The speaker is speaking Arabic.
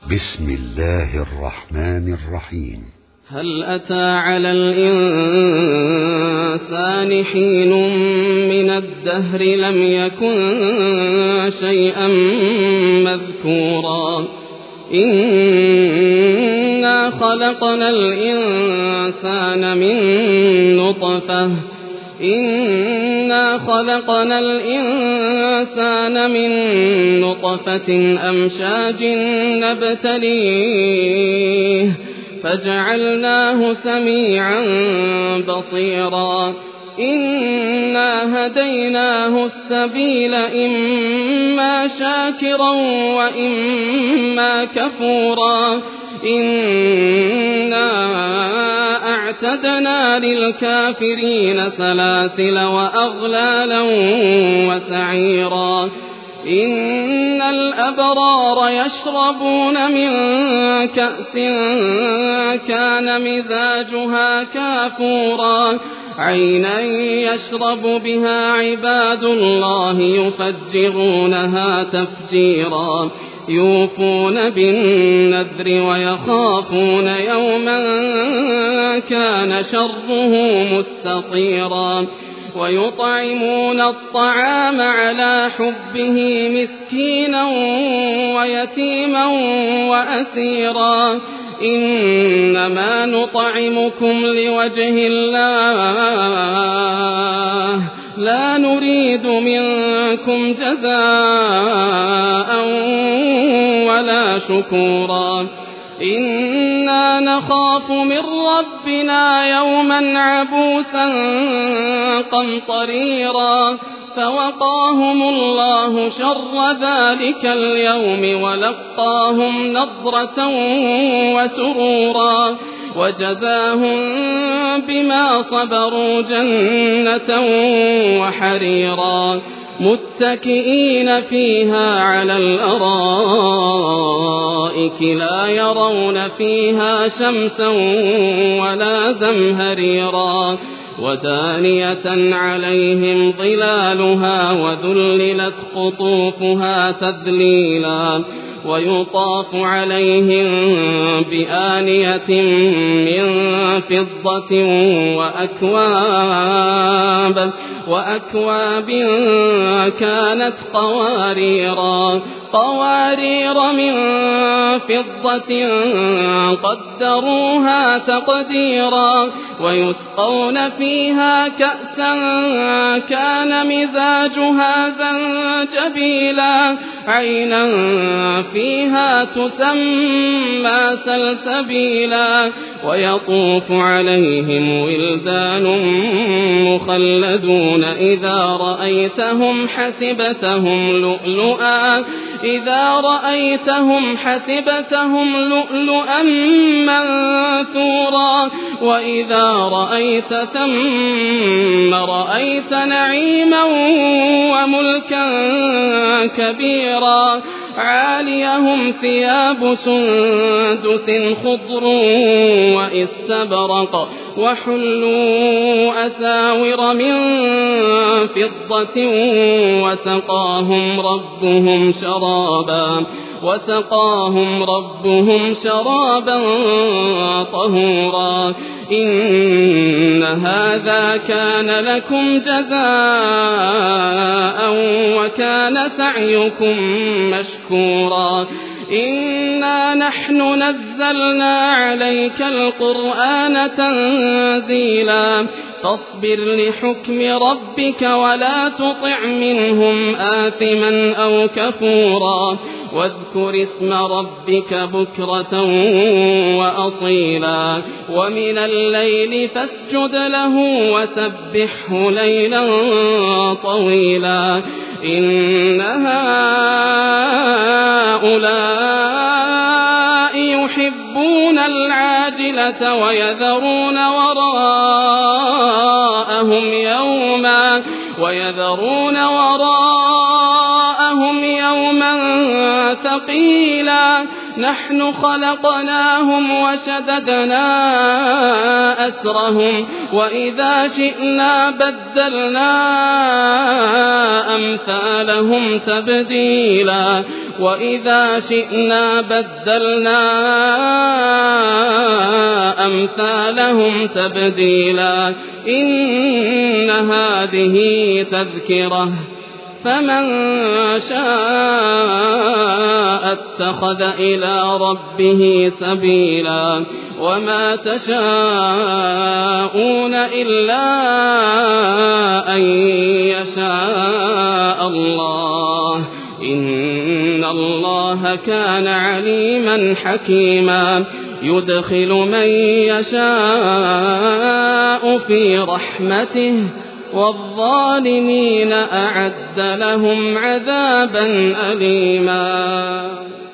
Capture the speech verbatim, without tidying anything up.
بسم الله الرحمن الرحيم. هل أتى على الإنسان حين من الدهر لم يكن شيئا مذكورا إنا خلقنا الإنسان من نطفة إنا خلقنا الإنسان من نطفة أمشاج نبتليه فجعلناه سميعا بصيرا إنا هديناه السبيل إما شاكرا وإما كفورا إنا أعتدنا للكافرين سلاسل وأغلالا وسعيرا إن الأبرار يشربون من كأس كان مزاجها كافورا عينا يشرب بها عباد الله يفجرونها تفجيرا يوفون بالنذر ويخافون يوما كان شره مستطيرا ويطعمون الطعام على حبه مسكينا ويتيما وأسيرا إنما نطعمكم لوجه الله لا نريد منكم جزاء ولا شكورا إنا نخاف من ربنا يوما عبوسا قمطريرا فوقاهم الله شر ذلك اليوم ولقاهم نضرة وسرورا وجزاهم بما صبروا جنة وحريرا متكئين فيها على الأرائك لا يرون فيها شمسا ولا زمهريرا ودانية عليهم ظلالها وذللت قطوفها تذليلا ويطاف عليهم بآنية من فضة وأكواب وأكواب كانت قواريرا قوارير من فضة قدروها تقديرا ويسقون فيها كأسا كان مزاجها زنجبيلا عينا فيها تسمى سلسبيلا ويطوف عليهم ولدان مخلدون إذا رأيتهم حسبتهم لؤلؤا إذا رأيتهم حسبتهم لؤلؤا منثورا وإذا رأيت ثم رأيت نعيما وملكا كبيرا عاليهم ثياب سندس خضر واستبرق وحلوا أساور من فضة وسقاهم ربهم شرابا وسقاهم ربهم شرابا طهورا إن هذا كان لكم جزاء وكان سعيكم مشكورا إنا نحن نزلنا عليك القرآن تنزيلا فاصبر لحكم ربك ولا تطع منهم آثما أو كفورا واذكر اسم ربك بكرة وأصيلا ومن الليل فاسجد له وسبحه ليلا طويلا إن هؤلاء يحبون العاجلة ويذرون وراءهم يوما ويذرون وراءهم يوما ثقيلا نحن خلقناهم وشددنا أسرهم وإذا شئنا بدلنا أمثالهم تبديلا وإذا شئنا بدلنا أمثالهم تبديلا إن هذه تذكرة فمن شاء اتخذ إلى ربه سبيلا وما تشاءون إلا أن يشاء الله إن الله كان عليما حكيما يدخل من يشاء في رحمته والظالمين أعد لهم عذابا أليما.